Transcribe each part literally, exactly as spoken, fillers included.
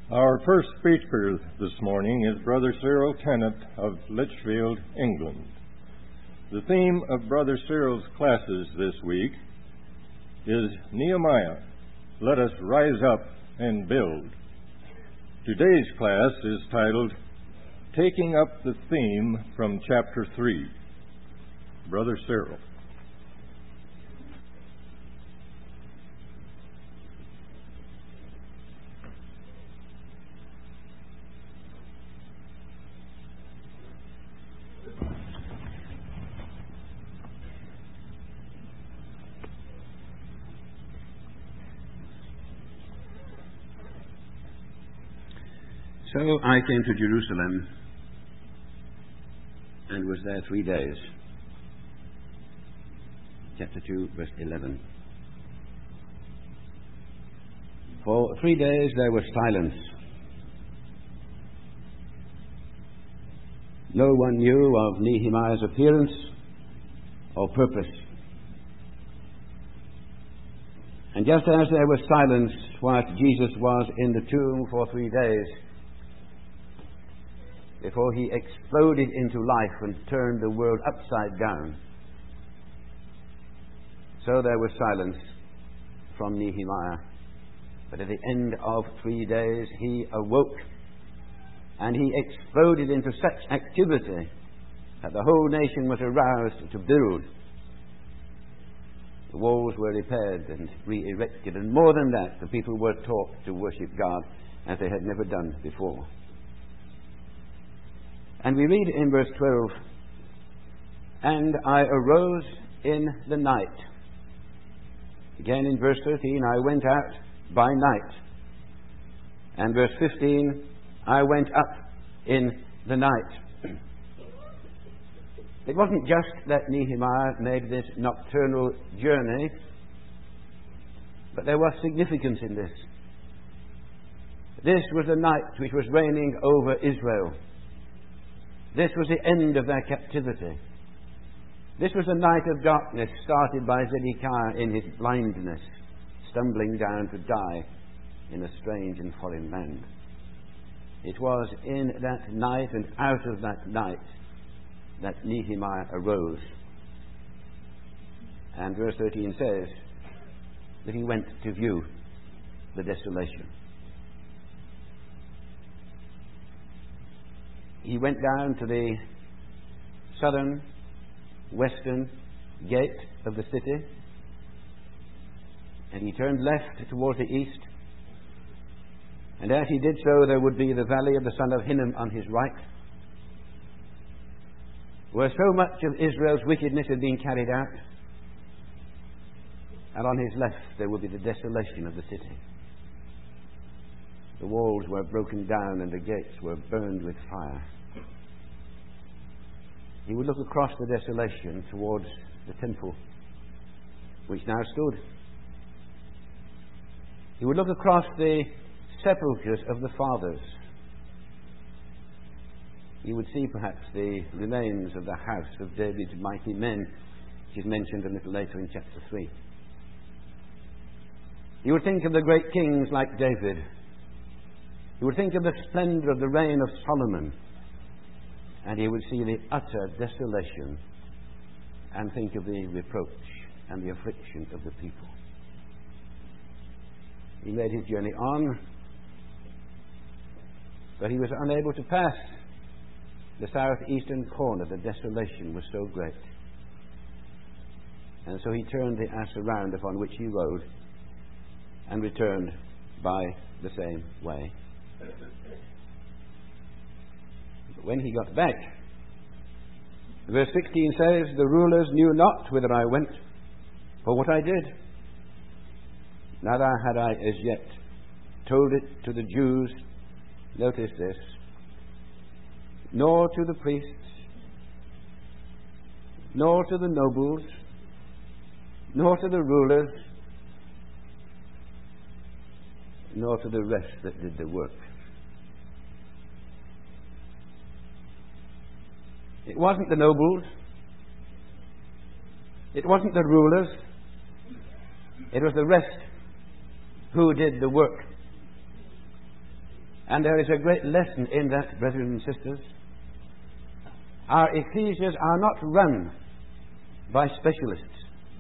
Our first speaker this morning is Brother Cyril Tennant of Litchfield, England. The theme of Brother Cyril's classes this week is Nehemiah, Let Us Rise Up and Build. Today's class is titled, Taking Up the Theme from Chapter three. Brother Cyril. So I came to Jerusalem and was there three days. Chapter two, verse eleven. For three days there was silence. No one knew of Nehemiah's appearance or purpose. And just as there was silence whilst Jesus was in the tomb for three days, before he exploded into life and turned the world upside down, so there was silence from Nehemiah. But at the end of three days he awoke, and he exploded into such activity that the whole nation was aroused to build. The walls were repaired and re-erected, and more than that, the people were taught to worship God as they had never done before. And we read in verse twelve, And I arose in the night. Again in verse thirteen, I went out by night. And verse fifteen, I went up in the night. It wasn't just that Nehemiah made this nocturnal journey, but there was significance in this. This was the night which was reigning over Israel. This was the end of their captivity. This was a night of darkness started by Zedekiah in his blindness, stumbling down to die in a strange and foreign land. It was in that night and out of that night that Nehemiah arose. And verse thirteen says that he went to view the desolation. He went down to the southern, western gate of the city, and he turned left towards the east. And as he did so, there would be the valley of the son of Hinnom on his right, where so much of Israel's wickedness had been carried out. And on his left, there would be the desolation of the city. The walls were broken down and the gates were burned with fire. He would look across the desolation towards the temple, which now stood. He would look across the sepulchres of the fathers. He would see perhaps the remains of the house of David's mighty men, which is mentioned a little later in chapter three. He would think of the great kings like David. He would think of the splendor of the reign of Solomon. And he would see the utter desolation and think of the reproach and the affliction of the people. He made his journey on, but he was unable to pass the southeastern corner. The desolation was so great. And so he turned the ass around upon which he rode and returned by the same way. But when he got back, verse sixteen says, The rulers knew not whither I went, for what I did. Neither had I as yet told it to the Jews, notice this, nor to the priests, nor to the nobles, nor to the rulers, nor to the rest that did the work. It wasn't the nobles. It wasn't the rulers. It was the rest who did the work. And there is a great lesson in that, brethren and sisters. Our ecclesias are not run by specialists.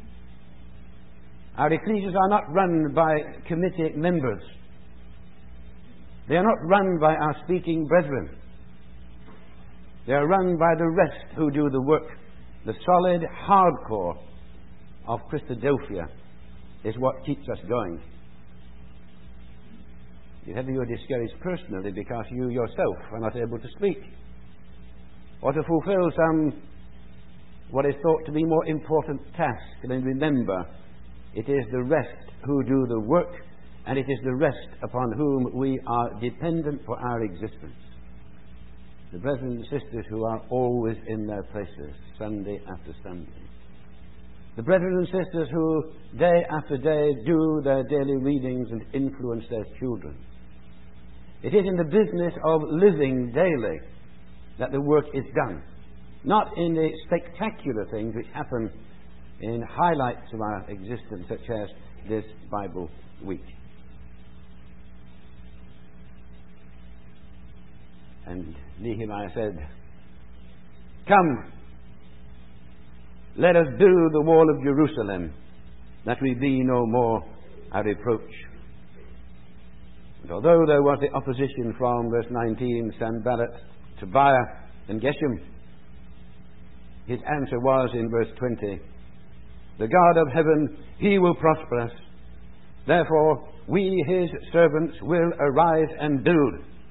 Our ecclesias are not run by committee members. They are not run by our speaking brethren. They are run by the rest who do the work. The solid hardcore of Christadelphia is what keeps us going. Whether you are discouraged personally because you yourself are not able to speak, or to fulfill some what is thought to be more important task, then remember, it is the rest who do the work, and it is the rest upon whom we are dependent for our existence. The brethren and sisters who are always in their places, Sunday after Sunday. The brethren and sisters who, day after day, do their daily readings and influence their children. It is in the business of living daily that the work is done, not in the spectacular things which happen in highlights of our existence, such as this Bible week. And Nehemiah said, "Come, let us build the wall of Jerusalem, that we be no more a reproach." And although there was the opposition from verse nineteen, Sanballat, Tobiah, and Geshem, his answer was in verse twenty, "The God of heaven, he will prosper us. Therefore, we, his servants, will arise and build.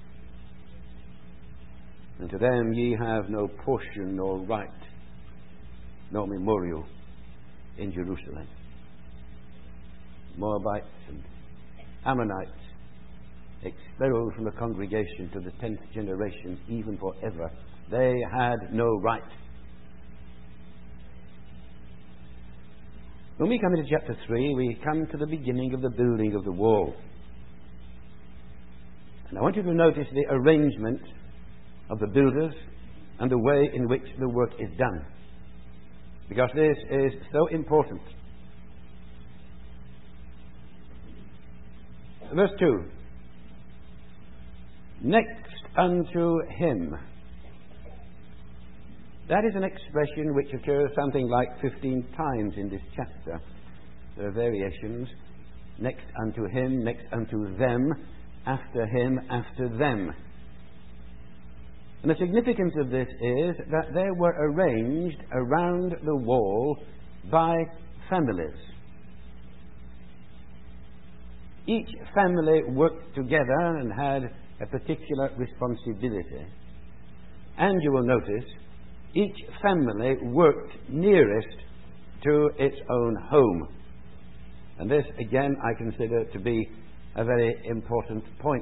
And to them ye have no portion nor right, no memorial in Jerusalem." Moabites and Ammonites expelled from the congregation to the tenth generation, even forever. They had no right. When we come into chapter three, we come to the beginning of the building of the wall. And I want you to notice the arrangement of the builders and the way in which the work is done, because this is so important. Verse two. Next unto him. That is an expression which occurs something like fifteen times in this chapter. There are variations. Next unto him, next unto them, after him, after them. And the significance of this is that they were arranged around the wall by families. Each family worked together and had a particular responsibility. And you will notice, each family worked nearest to its own home. And this, again, I consider to be a very important point.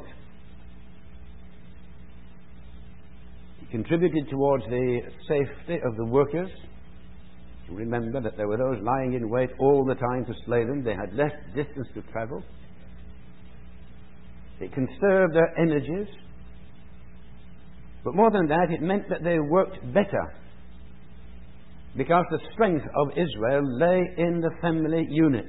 It contributed towards the safety of the workers. Remember that there were those lying in wait all the time to slay them. They had less distance to travel. It conserved their energies. But more than that, it meant that they worked better, because the strength of Israel lay in the family unit.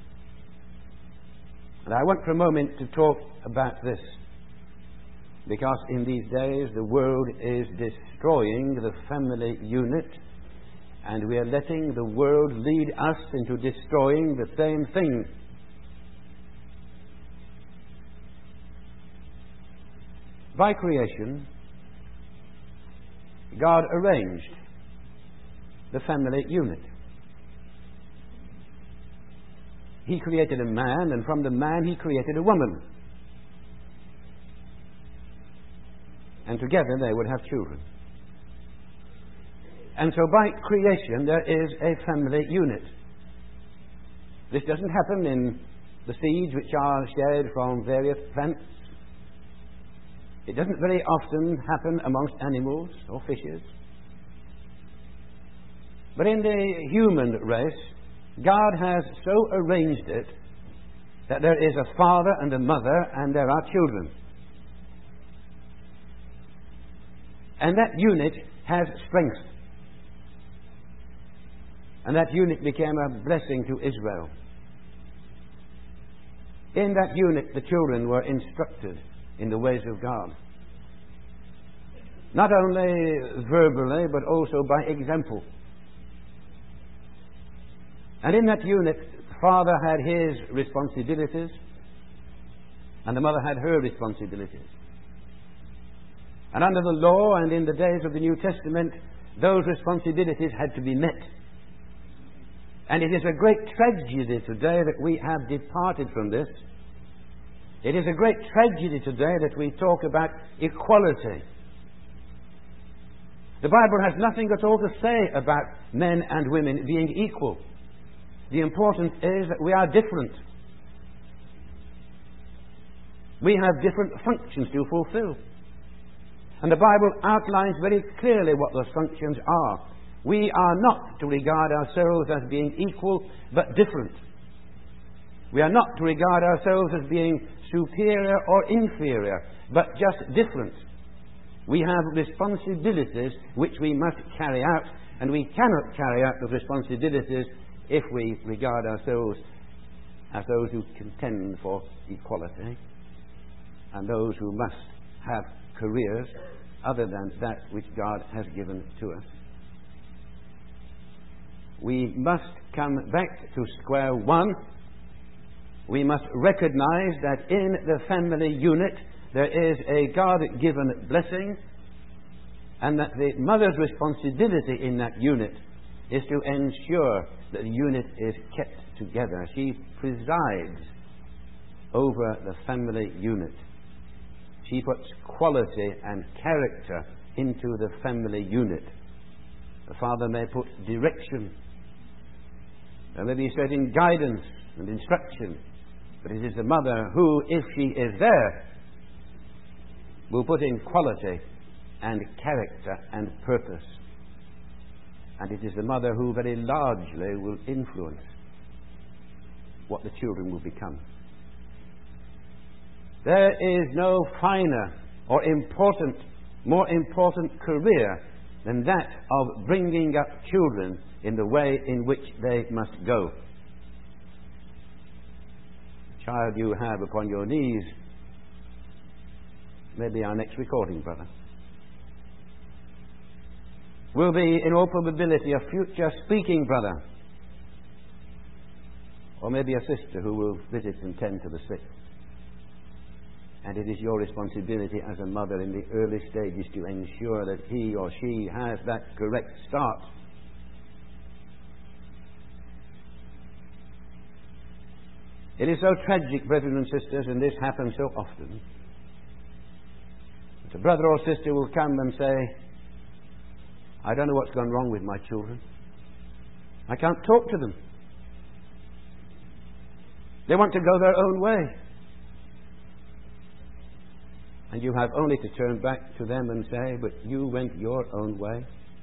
And I want for a moment to talk about this, because in these days the world is destroying the family unit, and we are letting the world lead us into destroying the same thing. By creation, God arranged the family unit. He created a man, and from the man he created a woman. And together they would have children. And so by creation there is a family unit. This doesn't happen in the seeds which are shed from various plants. It doesn't very often happen amongst animals or fishes. But in the human race, God has so arranged it that there is a father and a mother, and there are children. And that unit has strength. And that unit became a blessing to Israel. In that unit, the children were instructed in the ways of God. Not only verbally, but also by example. And in that unit, the father had his responsibilities, and the mother had her responsibilities. And under the law and in the days of the New Testament, those responsibilities had to be met. And it is a great tragedy today that we have departed from this. It is a great tragedy today that we talk about equality. The Bible has nothing at all to say about men and women being equal. The important is that we are different. We have different functions to fulfill. And the Bible outlines very clearly what those functions are. We are not to regard ourselves as being equal, but different. We are not to regard ourselves as being superior or inferior, but just different. We have responsibilities which we must carry out, and we cannot carry out those responsibilities if we regard ourselves as those who contend for equality and those who must have careers other than that which God has given to us. We must come back to square one. We must recognize that in the family unit there is a God-given blessing, and that the mother's responsibility in that unit is to ensure that the unit is kept together. She presides over the family unit. She puts quality and character into the family unit. The father may put direction. There may be certain guidance and instruction. But it is the mother who, if she is there, will put in quality and character and purpose. And it is the mother who very largely will influence what the children will become. There is no finer or important, more important career than that of bringing up children in the way in which they must go. The child you have upon your knees may be our next recording brother. Will be, in all probability, a future speaking brother. Or maybe a sister who will visit and tend to the sick. And it is your responsibility as a mother in the early stages to ensure that he or she has that correct start. It is so tragic, brethren and sisters, and this happens so often, that a brother or sister will come and say, I don't know what's gone wrong with my children. I can't talk to them. They want to go their own way. And you have only to turn back to them and say, but you went your own way.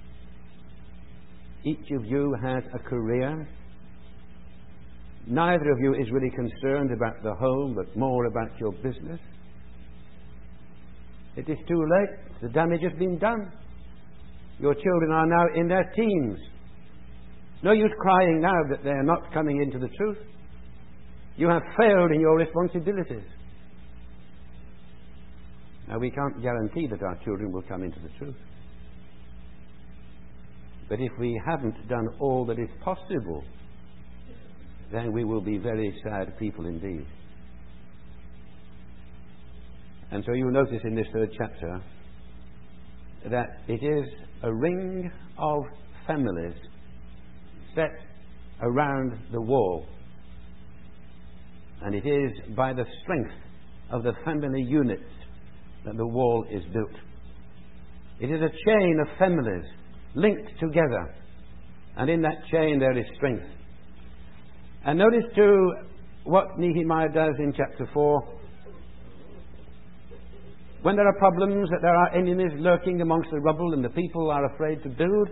Each of you has a career. Neither of you is really concerned about the home, but more about your business. It is too late. The damage has been done. Your children are now in their teens. No use crying now that they are not coming into the truth. You have failed in your responsibilities. Now, we can't guarantee that our children will come into the truth. But if we haven't done all that is possible, then we will be very sad people indeed. And so you'll notice in this third chapter that it is a ring of families set around the wall. And it is by the strength of the family units that the wall is built. It is a chain of families linked together, and in that chain there is strength. And notice too what Nehemiah does in chapter four. When there are problems, that there are enemies lurking amongst the rubble and the people are afraid to build,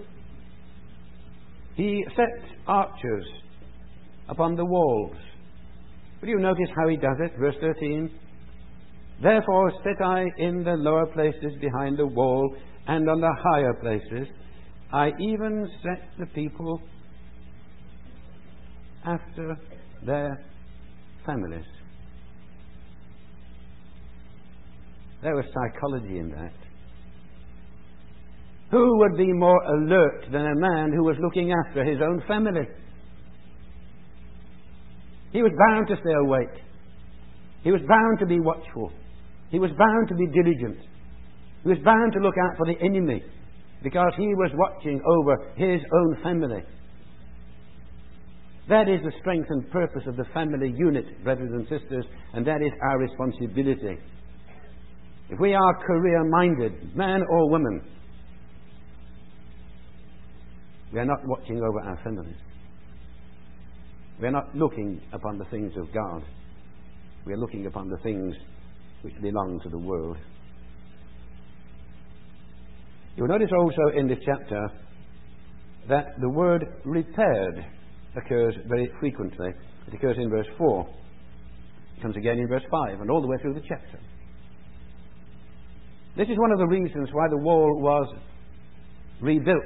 he sets archers upon the walls. Will you notice how he does it? Verse thirteen. Therefore set I in the lower places behind the wall, and on the higher places I even set the people after their families. There was psychology in that. Who would be more alert than a man who was looking after his own family? He was bound to stay awake. He was bound to be watchful. He was bound to be diligent. He was bound to look out for the enemy because he was watching over his own family. That is the strength and purpose of the family unit, brothers and sisters, and that is our responsibility. If we are career-minded, man or woman, we are not watching over our families. We are not looking upon the things of God. We are looking upon the things which belong to the world. You'll notice also in this chapter that the word repaired occurs very frequently. It occurs in verse four. It comes again in verse five and all the way through the chapter. This is one of the reasons why the wall was rebuilt,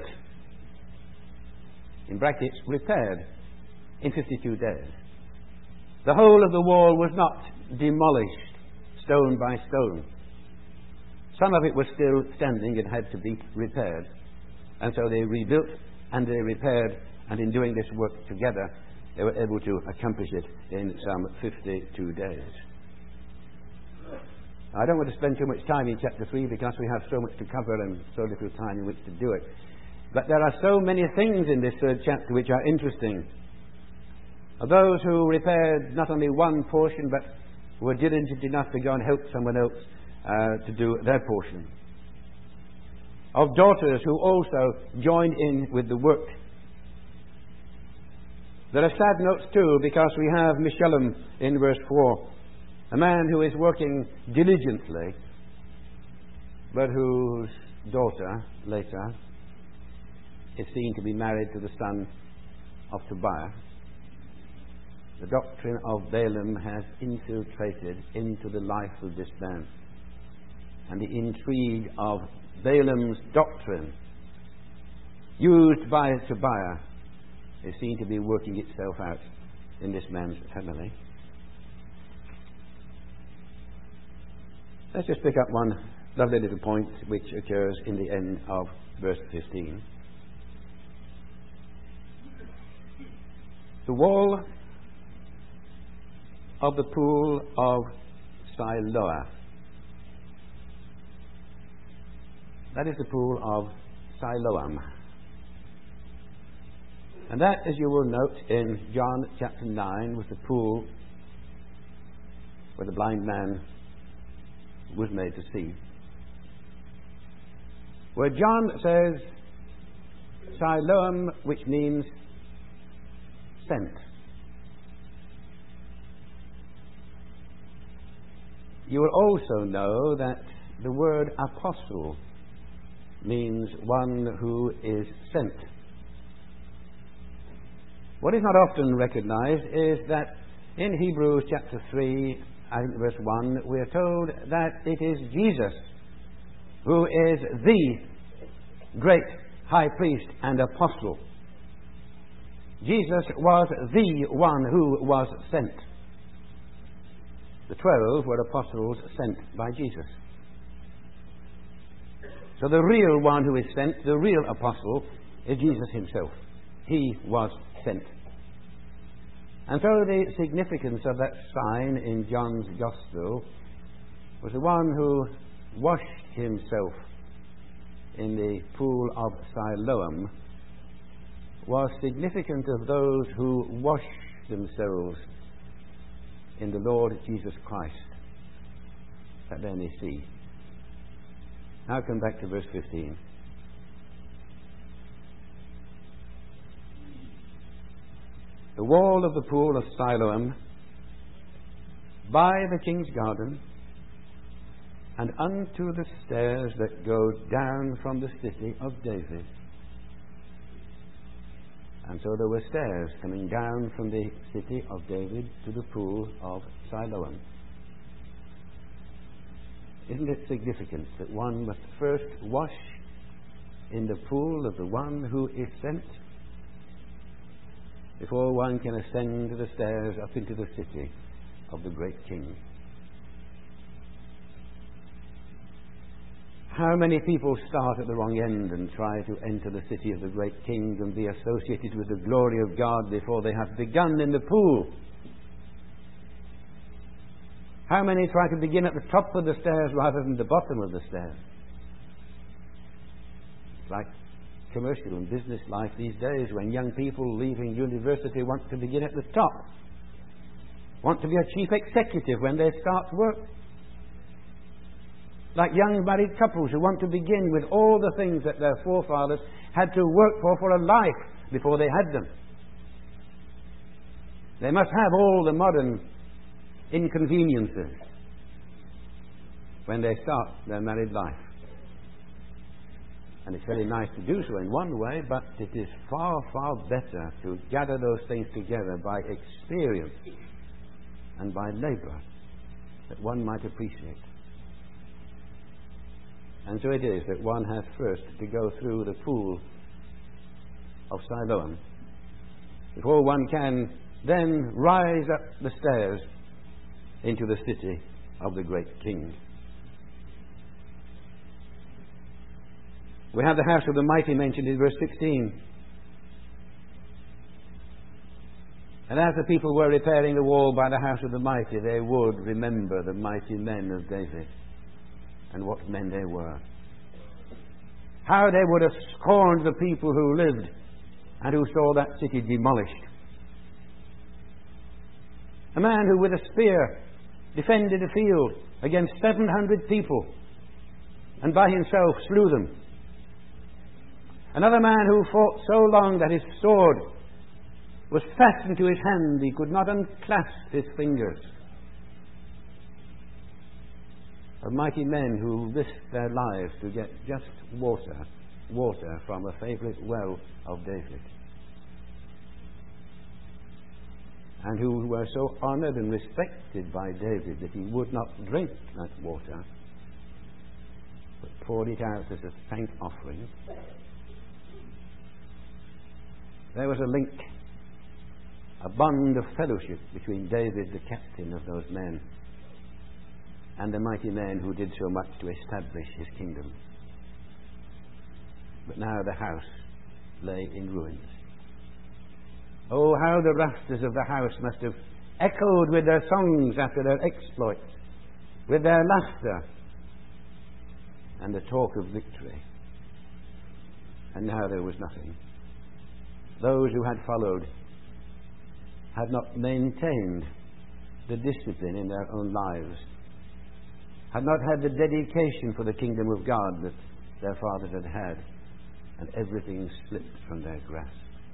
in brackets, repaired, in fifty-two days. The whole of the wall was not demolished stone by stone. Some of it was still standing and had to be repaired. And so they rebuilt and they repaired, and in doing this work together, they were able to accomplish it in some fifty-two days. I don't want to spend too much time in chapter three because we have so much to cover and so little time in which to do it. But there are so many things in this third chapter which are interesting. Of those who repaired not only one portion but were diligent enough to go and help someone else uh, to do their portion. Of daughters who also joined in with the work. There are sad notes too, because we have Meshullam in verse four, a man who is working diligently but whose daughter later is seen to be married to the son of Tobiah. The doctrine of Balaam has infiltrated into the life of this man. And the intrigue of Balaam's doctrine, used by Tobiah, is seen to be working itself out in this man's family. Let's just pick up one lovely little point which occurs in the end of verse fifteen. The wall of the pool of Siloah. That is the pool of Siloam. And that, as you will note in John chapter nine, was the pool where the blind man was made to see. Where John says Siloam, which means sent. You will also know that the word apostle means one who is sent. What is not often recognized is that in Hebrews chapter three and verse one we are told that it is Jesus who is the great high priest and apostle. Jesus was the one who was sent. The twelve were apostles sent by Jesus. So the real one who is sent, the real apostle, is Jesus himself. He was sent. And so the significance of that sign in John's Gospel was the one who washed himself in the pool of Siloam was significant of those who wash themselves in the Lord Jesus Christ, that they may see. Now come back to verse fifteen. The wall of the pool of Siloam by the king's garden and unto the stairs that go down from the city of David. And so there were stairs coming down from the city of David to the pool of Siloam. Isn't it significant that one must first wash in the pool of the one who is sent before one can ascend the stairs up into the city of the great King? How many people start at the wrong end and try to enter the city of the great King and be associated with the glory of God before they have begun in the pool? How many try to begin at the top of the stairs rather than the bottom of the stairs? It's like commercial and business life these days, when young people leaving university want to begin at the top, want to be a chief executive when they start work. Like young married couples who want to begin with all the things that their forefathers had to work for for a life before they had them. They must have all the modern inconveniences when they start their married life. And it's very nice to do so in one way, but it is far, far better to gather those things together by experience and by labor that one might appreciate. And so it is that one has first to go through the pool of Siloam before one can then rise up the stairs into the city of the great King. We have the house of the mighty mentioned in verse sixteen. And as the people were repairing the wall by the house of the mighty, they would remember the mighty men of David. And what men they were. How they would have scorned the people who lived and who saw that city demolished. A man who with a spear defended a field against seven hundred people and by himself slew them. Another man who fought so long that his sword was fastened to his hand, he could not unclasp his fingers. Of mighty men who risked their lives to get just water, water from a favourite well of David. And who were so honoured and respected by David that he would not drink that water, but poured it out as a thank offering. There was a link, a bond of fellowship between David, the captain of those men, and the mighty men who did so much to establish his kingdom. But now the house lay in ruins. Oh, how the rafters of the house must have echoed with their songs after their exploits, with their laughter and the talk of victory. And now there was nothing. Those who had followed had not maintained the discipline in their own lives, had not had the dedication for the kingdom of God that their fathers had had, and everything slipped from their grasp.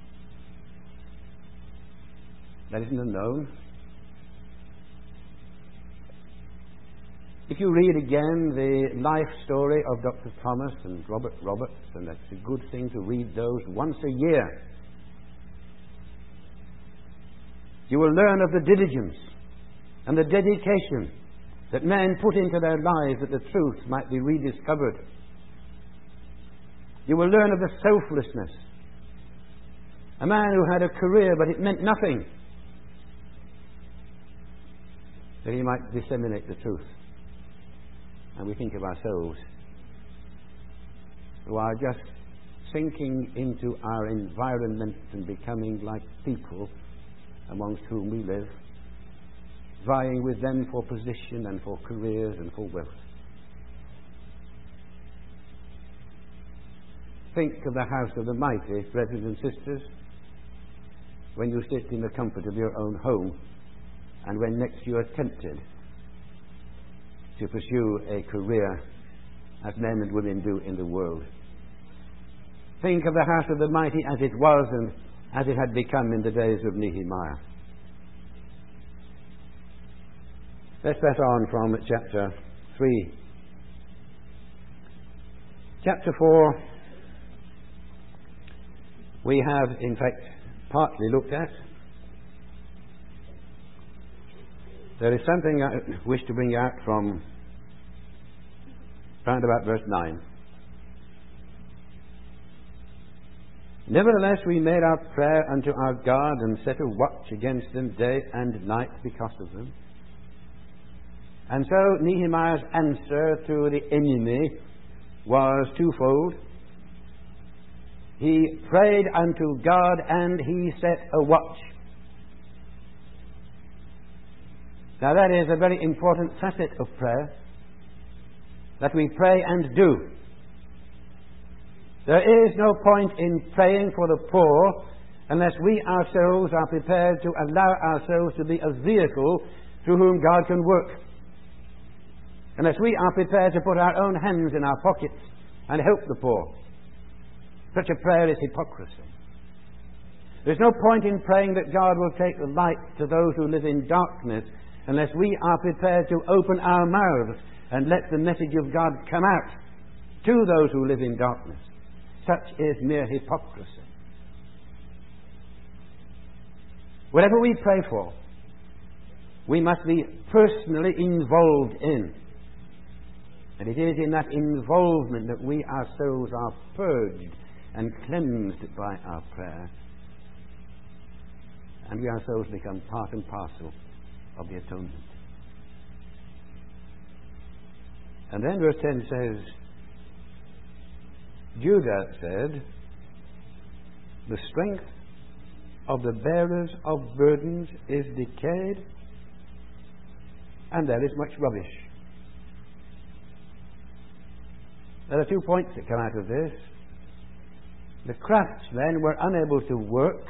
That isn't unknown. If you read again the life story of Doctor Thomas and Robert Roberts, and that's a good thing to read those once a year, you will learn of the diligence and the dedication that men put into their lives that the truth might be rediscovered. You will learn of the selflessness. A man who had a career but it meant nothing, that he might disseminate the truth. And we think of ourselves who are just sinking into our environment and becoming like people amongst whom we live, vying with them for position and for careers and for wealth. Think of the house of the mighty, brothers and sisters, when you sit in the comfort of your own home and when next you are tempted to pursue a career as men and women do in the world. Think of the house of the mighty as it was and as it had become in the days of Nehemiah. Let's pass on from chapter three. Chapter four, we have, in fact, partly looked at. There is something I wish to bring out from round about verse nine. Nevertheless, we made our prayer unto our God and set a watch against them day and night because of them. And so Nehemiah's answer to the enemy was twofold. He prayed unto God, and he set a watch. Now that is a very important facet of prayer, that we pray and do. There is no point in praying for the poor unless we ourselves are prepared to allow ourselves to be a vehicle through whom God can work. Unless we are prepared to put our own hands in our pockets and help the poor. Such a prayer is hypocrisy. There's no point in praying that God will take the light to those who live in darkness unless we are prepared to open our mouths and let the message of God come out to those who live in darkness. Such is mere hypocrisy. Whatever we pray for, we must be personally involved in. And it is in that involvement that we ourselves are purged and cleansed by our prayer. And we ourselves become part and parcel of the atonement. And then verse ten says, Judah said, the strength of the bearers of burdens is decayed, and there is much rubbish. There are two points that come out of this. The craftsmen were unable to work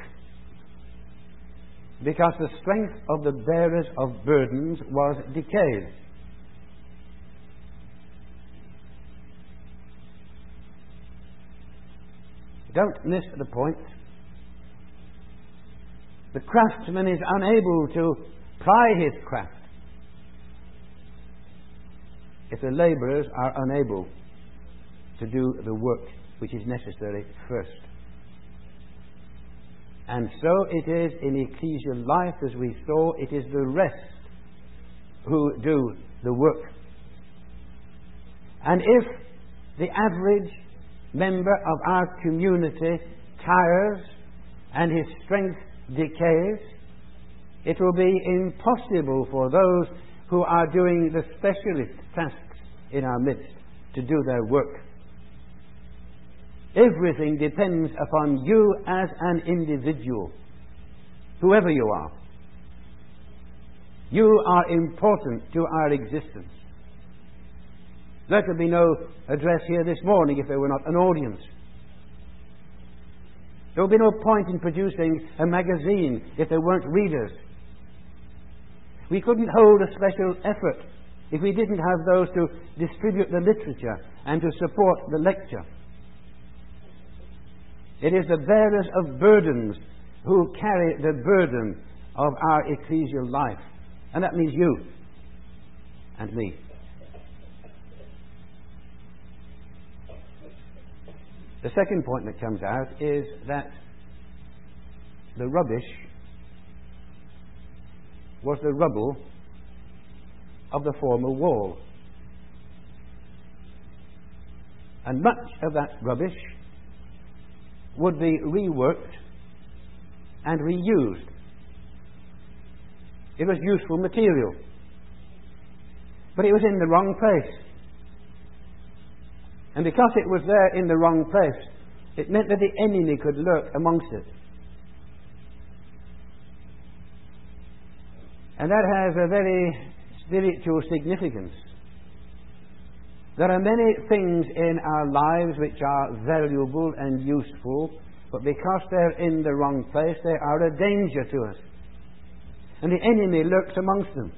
because the strength of the bearers of burdens was decayed. Don't miss the point. The craftsman is unable to ply his craft if the labourers are unable to do the work which is necessary first. And so it is in ecclesial life, as we saw, it is the rest who do the work. And if the average member of our community tires and his strength decays, it will be impossible for those who are doing the specialist tasks in our midst to do their work. Everything depends upon you as an individual, whoever you are. You are important to our existence. There could be no address here this morning if there were not an audience. There would be no point in producing a magazine if there weren't readers. We couldn't hold a special effort if we didn't have those to distribute the literature and to support the lecture. It is the bearers of burdens who carry the burden of our ecclesial life. And that means you and me. The second point that comes out is that the rubbish was the rubble of the former wall. And much of that rubbish would be reworked and reused. It was useful material, but it was in the wrong place. And because it was there in the wrong place, it meant that the enemy could lurk amongst it. And that has a very spiritual significance. There are many things in our lives which are valuable and useful, but because they're in the wrong place, they are a danger to us. And the enemy lurks amongst them.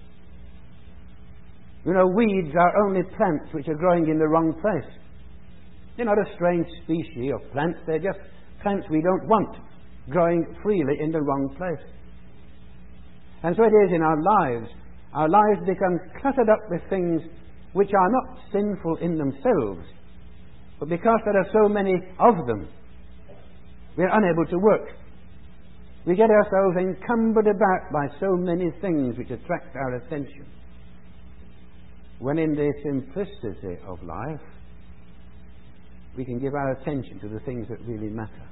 You know, weeds are only plants which are growing in the wrong place. They're not a strange species of plants. They're just plants we don't want, growing freely in the wrong place. And so it is in our lives. Our lives become cluttered up with things which are not sinful in themselves, but because there are so many of them, we are unable to work. We get ourselves encumbered about by so many things which attract our attention, when in the simplicity of life we can give our attention to the things that really matter.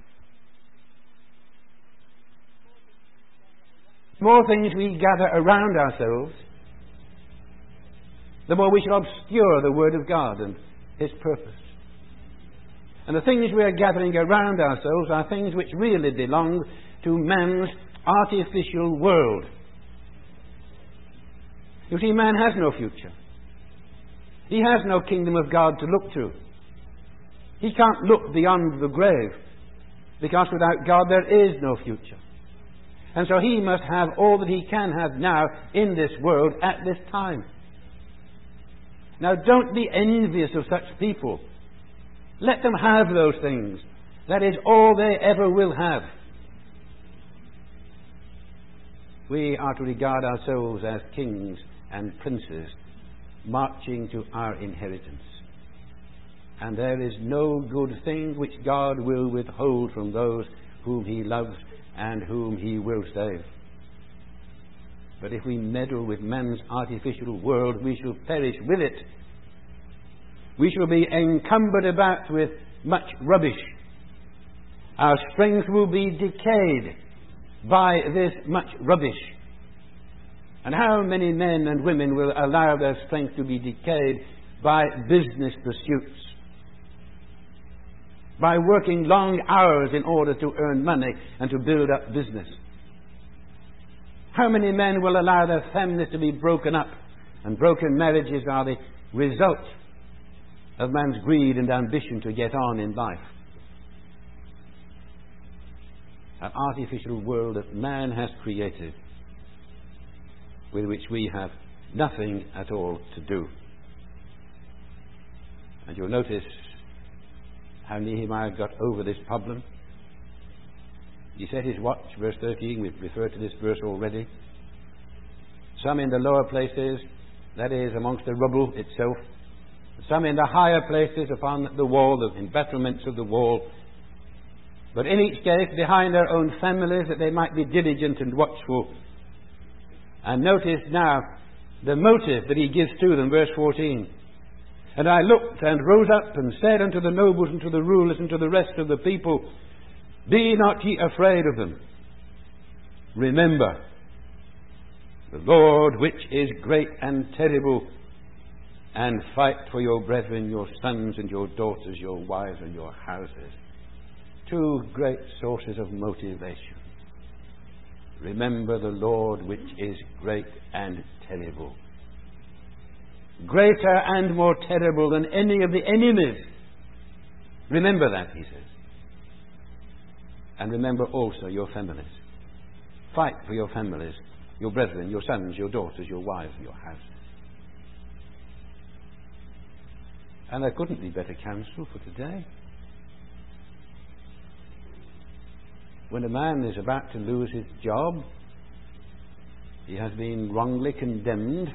The more things we gather around ourselves, the more we shall obscure the Word of God and His purpose. And the things we are gathering around ourselves are things which really belong to man's artificial world. You see, man has no future. He has no kingdom of God to look to. He can't look beyond the grave, because without God there is no future. And so he must have all that he can have now in this world at this time. Now, don't be envious of such people. Let them have those things. That is all they ever will have. We are to regard ourselves as kings and princes marching to our inheritance. And there is no good thing which God will withhold from those whom he loves and whom he will save. But if we meddle with man's artificial world, we shall perish with it. We shall be encumbered about with much rubbish. Our strength will be decayed by this much rubbish. And how many men and women will allow their strength to be decayed by business pursuits, by working long hours in order to earn money and to build up business? How many men will allow their families to be broken up? And broken marriages are the result of man's greed and ambition to get on in life. An artificial world that man has created, with which we have nothing at all to do. And you'll notice how Nehemiah got over this problem. He set his watch, verse thirteen, we've referred to this verse already. Some in the lower places, that is, amongst the rubble itself. Some in the higher places upon the wall, the embattlements of the wall. But in each case, behind their own families, that they might be diligent and watchful. And notice now the motive that he gives to them, verse fourteen. And I looked and rose up and said unto the nobles and to the rulers and to the rest of the people, Be not ye afraid of them. Remember the Lord which is great and terrible, and fight for your brethren, your sons and your daughters, your wives and your houses. Two great sources of motivation. Remember the Lord which is great and terrible. Greater and more terrible than any of the enemies. Remember that, he says. And remember also your families. Fight for your families, your brethren, your sons, your daughters, your wives, your houses. And there couldn't be better counsel for today. When a man is about to lose his job, he has been wrongly condemned.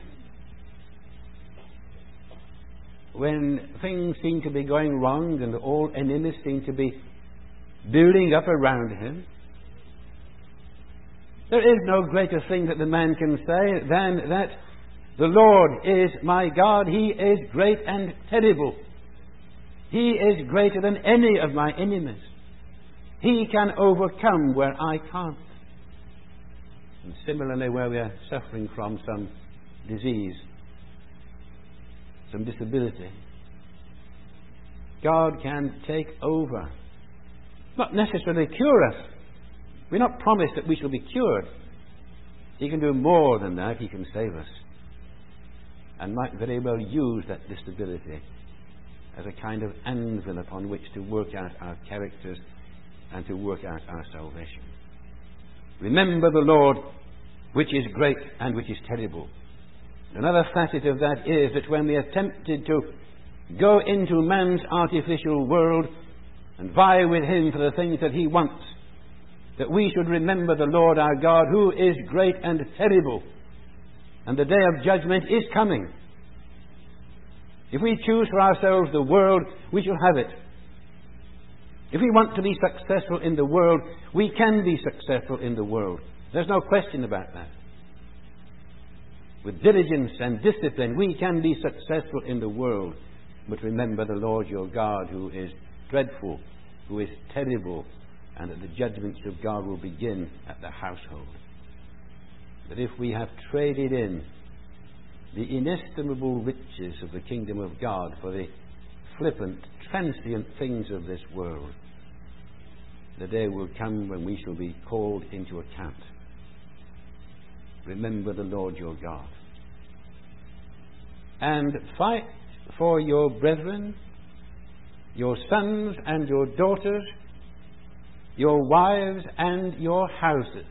When things seem to be going wrong and all enemies seem to be building up around him, there is no greater thing that the man can say than that the Lord is my God. He is great and terrible. He is greater than any of my enemies. He can overcome where I can't. And similarly, where we are suffering from some disease, some disability, God can take over. Not necessarily cure us. We're not promised that we shall be cured. He can do more than that. He can save us. And might very well use that disability as a kind of anvil upon which to work out our characters and to work out our salvation. Remember the Lord, which is great and which is terrible. Another facet of that is that when we are tempted to go into man's artificial world and vie with him for the things that he wants, that we should remember the Lord our God, who is great and terrible. And the day of judgment is coming. If we choose for ourselves the world, we shall have it. If we want to be successful in the world, we can be successful in the world. There's no question about that. With diligence and discipline, we can be successful in the world. But remember the Lord your God, who is dreadful, who is terrible, and that the judgments of God will begin at the household. That if we have traded in the inestimable riches of the kingdom of God for the flippant, transient things of this world. The day will come when we shall be called into account. Remember the Lord your God. And fight for your brethren, your sons and your daughters, your wives and your houses.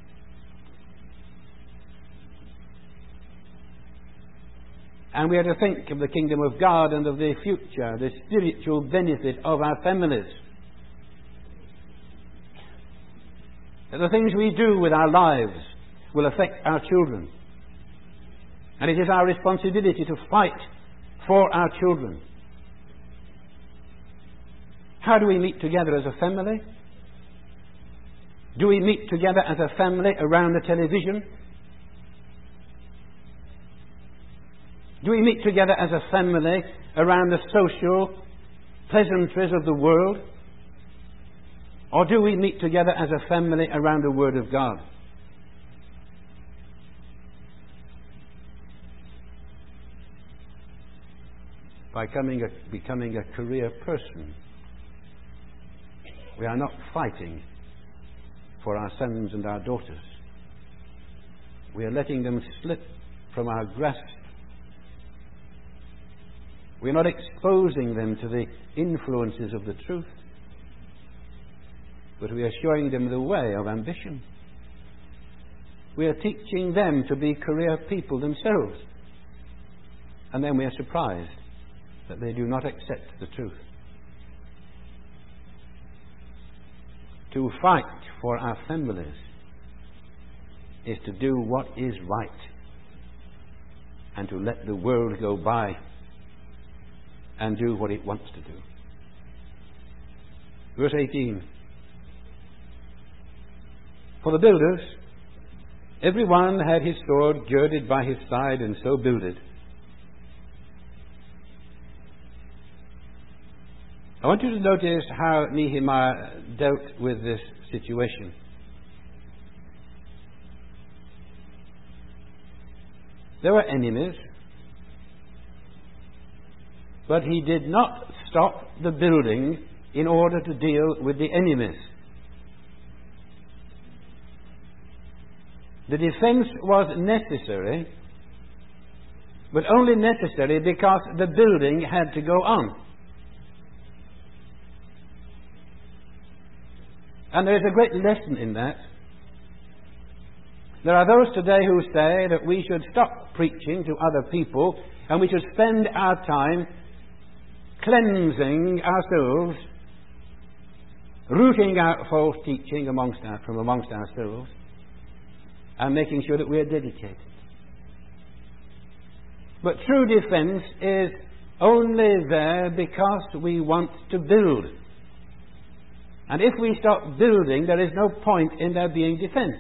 And we are to think of the kingdom of God and of the future, the spiritual benefit of our families. That the things we do with our lives will affect our children. And it is our responsibility to fight for our children. How do we meet together as a family? Do we meet together as a family around the television? Do we meet together as a family around the social pleasantries of the world? Or do we meet together as a family around the Word of God? By becoming a, becoming a career person, we are not fighting for our sons and our daughters. We are letting them slip from our grasp. We are not exposing them to the influences of the truth, but we are showing them the way of ambition. We are teaching them to be career people themselves. And then we are surprised that they do not accept the truth. To fight for our families is to do what is right and to let the world go by and do what it wants to do. Verse eighteen. For the builders, every one had his sword girded by his side, and so builded. I want you to notice how Nehemiah dealt with this situation. There were enemies, but he did not stop the building in order to deal with the enemies. The defense was necessary, but only necessary because the building had to go on. And there is a great lesson in that. There are those today who say that we should stop preaching to other people and we should spend our time cleansing ourselves, rooting out false teaching amongst our, from amongst ourselves, and making sure that we are dedicated. But true defense is only there because we want to build. And if we stop building, there is no point in there being defense.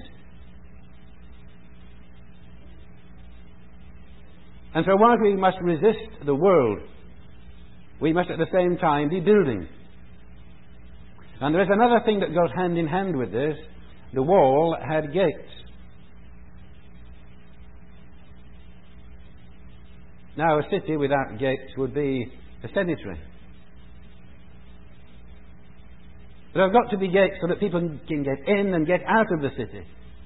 And so while we must resist the world, we must at the same time be building. And there is another thing that goes hand in hand with this. The wall had gates. Now, a city without gates would be a cemetery. There have got to be gates so that people can get in and get out of the city.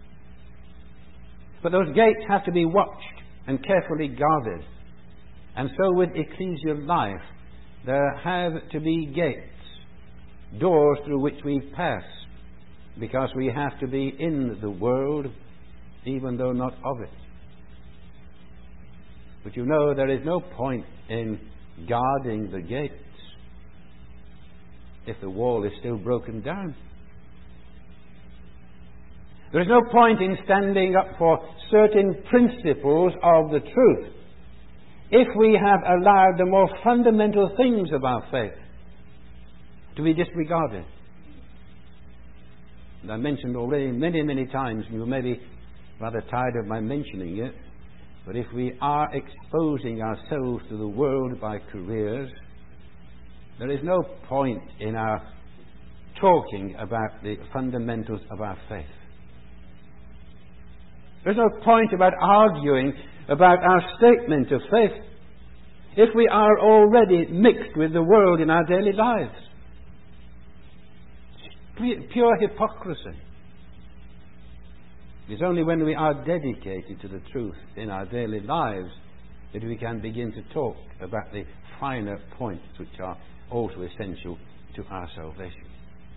But those gates have to be watched and carefully guarded. And so with ecclesial life, there have to be gates, doors through which we pass, because we have to be in the world, even though not of it. But you know, there is no point in guarding the gates if the wall is still broken down. There is no point in standing up for certain principles of the truth if we have allowed the more fundamental things of our faith to be disregarded. And I mentioned already many, many times, and you may be rather tired of my mentioning it, but if we are exposing ourselves to the world by careers, there is no point in our talking about the fundamentals of our faith. There's no point about arguing about our statement of faith if we are already mixed with the world in our daily lives? It's pure hypocrisy. It's only when we are dedicated to the truth in our daily lives that we can begin to talk about the finer points which are also essential to our salvation.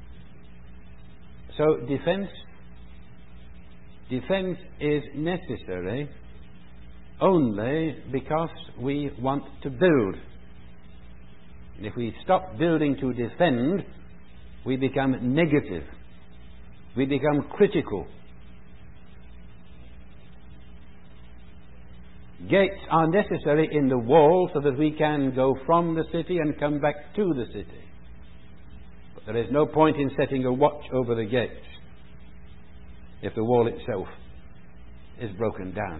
So defense, defense is necessary only because we want to build. And if we stop building to defend, we become negative. We become critical. Gates are necessary in the wall so that we can go from the city and come back to the city. But there is no point in setting a watch over the gates if the wall itself is broken down.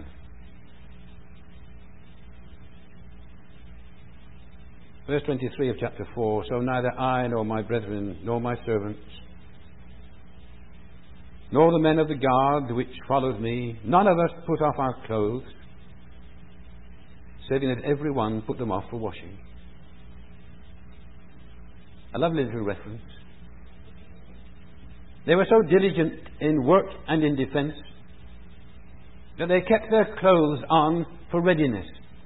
Verse twenty-three of chapter four, so neither I nor my brethren nor my servants nor the men of the guard which followed me, none of us put off our clothes, saving that every one put them off for washing. A lovely little reference. They were so diligent in work and in defense that they kept their clothes on for readiness.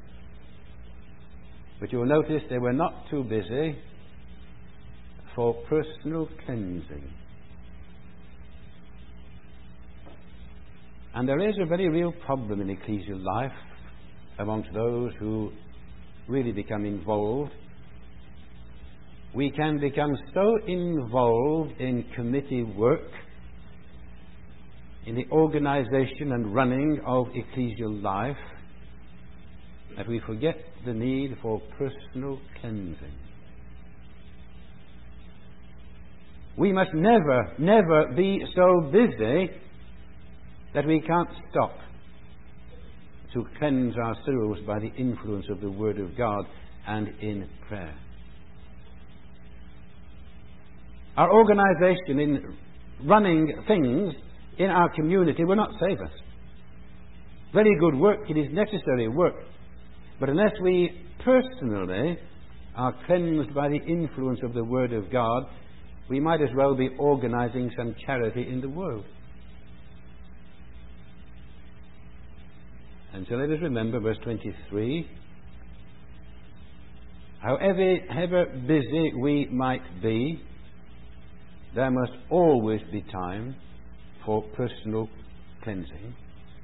But you'll notice they were not too busy for personal cleansing. And there is a very real problem in ecclesial life amongst those who really become involved. We can become so involved in committee work, in the organization and running of ecclesial life, that we forget the need for personal cleansing. We must never, never be so busy that we can't stop to cleanse ourselves by the influence of the Word of God and in prayer. Our organization in running things in our community will not save us. Very good work, it is necessary work. But unless we personally are cleansed by the influence of the Word of God, we might as well be organizing some charity in the world. And so let us remember verse twenty-three. However, however busy we might be, there must always be time for personal cleansing.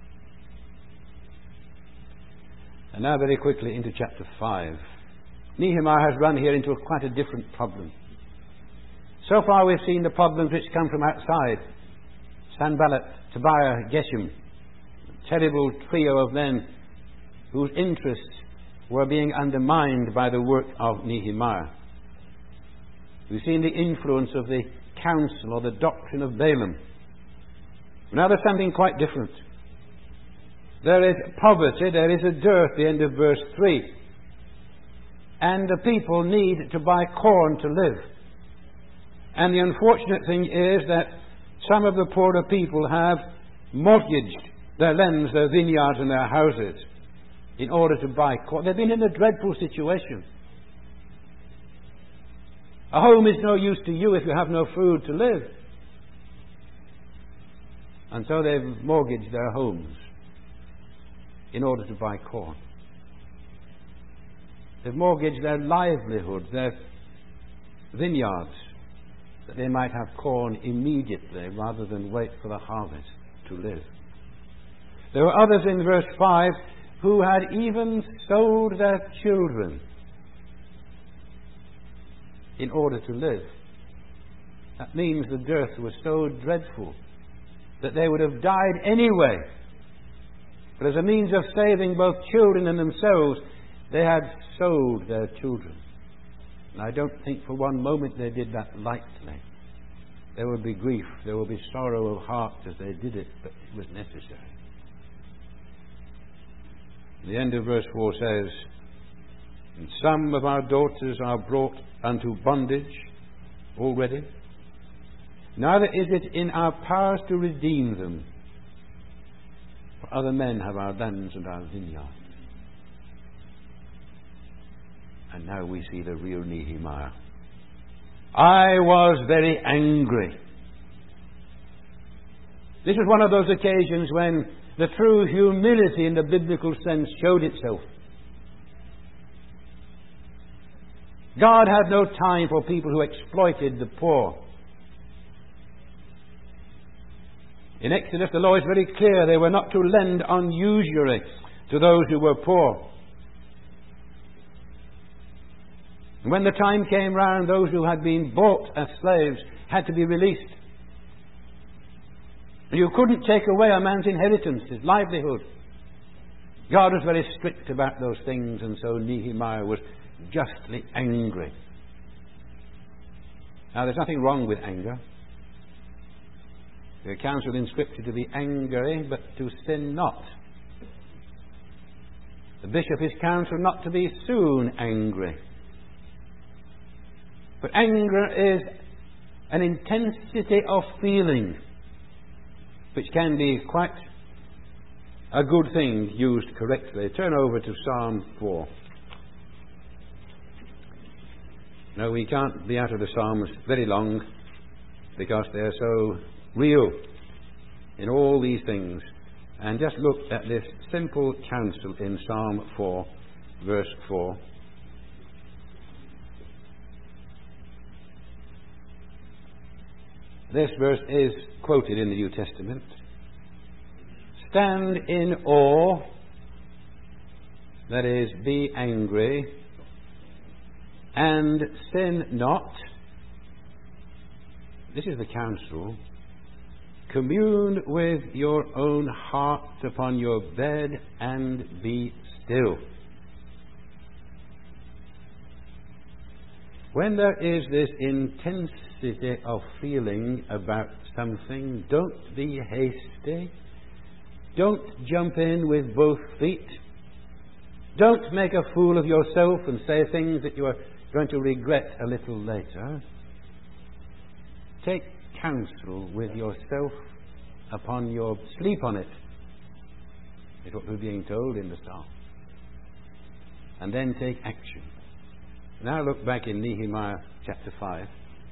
And now very quickly into chapter five. Nehemiah has run here into a quite a different problem. So far we've seen the problems which come from outside. Sanballat, Tobiah, Geshem. A terrible trio of men whose interests were being undermined by the work of Nehemiah. We've seen the influence of the counsel or the doctrine of Balaam. Now there's something quite different. There is poverty, there is a dearth at the end of verse three. And the people need to buy corn to live. And the unfortunate thing is that some of the poorer people have mortgaged their lands, their vineyards and their houses in order to buy corn. They've been in a dreadful situation. A home is no use to you if you have no food to live. And so they've mortgaged their homes in order to buy corn. They've mortgaged their livelihoods, their vineyards, that they might have corn immediately rather than wait for the harvest to live. There were others in verse five who had even sold their children in order to live. That means the dearth was so dreadful that they would have died anyway. But as a means of saving both children and themselves, they had sold their children. And I don't think for one moment they did that lightly. There would be grief, there would be sorrow of heart as they did it, but it was necessary. The end of verse four says, and some of our daughters are brought unto bondage already. Neither is it in our powers to redeem them, for other men have our lands and our vineyards. And now we see the real Nehemiah. I was very angry. This was one of those occasions when the true humility in the biblical sense showed itself. God had no time for people who exploited the poor. In Exodus, the law is very clear. They were not to lend on usury to those who were poor. And when the time came round, those who had been bought as slaves had to be released. And you couldn't take away a man's inheritance, his livelihood. God was very strict about those things, and so Nehemiah was justly angry. Now, there's nothing wrong with anger. We are counseled in Scripture to be angry, but to sin not. The bishop is counselled not to be soon angry. But anger is an intensity of feeling which can be quite a good thing used correctly. Turn over to Psalm four. No, we can't be out of the Psalms very long because they are so real in all these things. And just look at this simple counsel in Psalm four, verse four. This verse is quoted in the New Testament. Stand in awe, that is, be angry, and sin not. This is the counsel. Commune with your own heart upon your bed and be still. When there is this intensity of feeling about something, don't be hasty. Don't jump in with both feet. Don't make a fool of yourself and say things that you are going to regret a little later. Take counsel with yourself upon your sleep on it, is what we're being told in the Psalm. And then take action. Now look back in Nehemiah chapter five.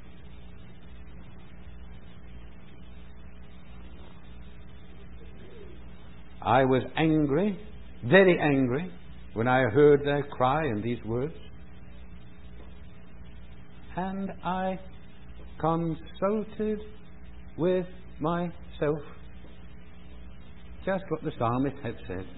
I was angry, very angry, when I heard their cry and these words. And I consulted with myself. Just what the psalmist had said.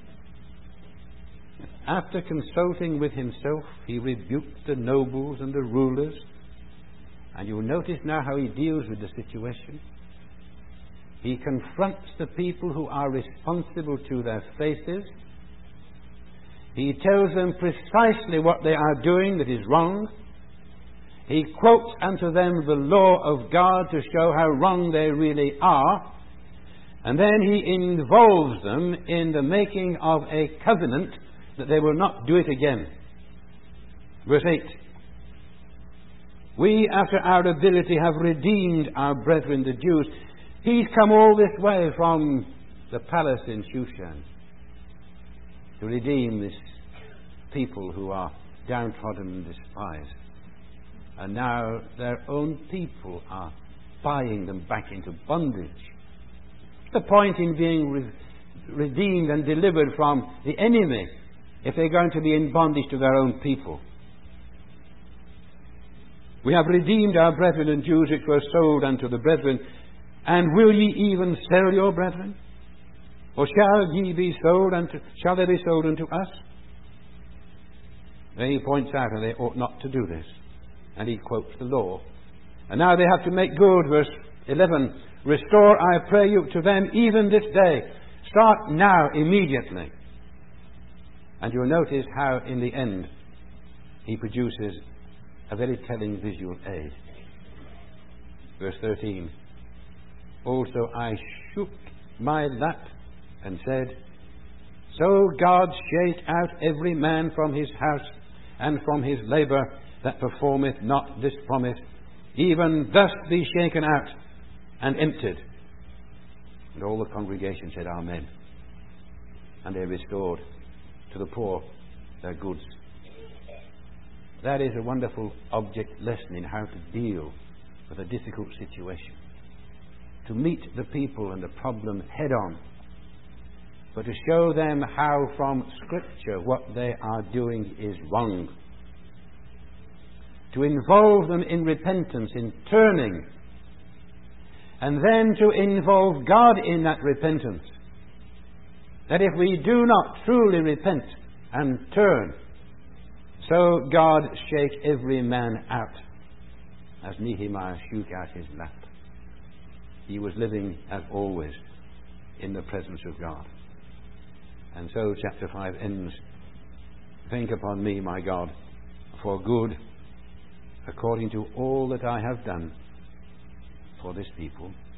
After consulting with himself, he rebuked the nobles and the rulers. And you'll notice now how he deals with the situation. He confronts the people who are responsible to their faces. He tells them precisely what they are doing that is wrong. He quotes unto them the law of God to show how wrong they really are. And then he involves them in the making of a covenant that they will not do it again. Verse eight. We, after our ability, have redeemed our brethren the Jews. He's come all this way from the palace in Shushan to redeem this people who are downtrodden and despised. And now their own people are buying them back into bondage. The point in being re- redeemed and delivered from the enemy if they're going to be in bondage to their own people. We have redeemed our brethren and Jews which were sold unto the brethren. And will ye even sell your brethren? Or shall ye be sold unto, shall they be sold unto us? Then he points out that they ought not to do this. And he quotes the law. And now they have to make good, verse eleven. Restore, I pray you, to them even this day. Start now, immediately. And you'll notice how, in the end, he produces a very telling visual aid. Verse thirteen. Also I shook my lap and said, So God shake out every man from his house and from his labour that performeth not this promise, even thus be shaken out and emptied. And all the congregation said, Amen. And they restored to the poor their goods. That is a wonderful object lesson in how to deal with a difficult situation. To meet the people and the problem head on, but to show them how from Scripture what they are doing is wrong. To involve them in repentance, in turning, and then to involve God in that repentance. That if we do not truly repent and turn, so God shake every man out, as Nehemiah shook out his lap. He was living, as always, in the presence of God. And so chapter five ends. Think upon me, my God, for good, according to all that I have done for this people.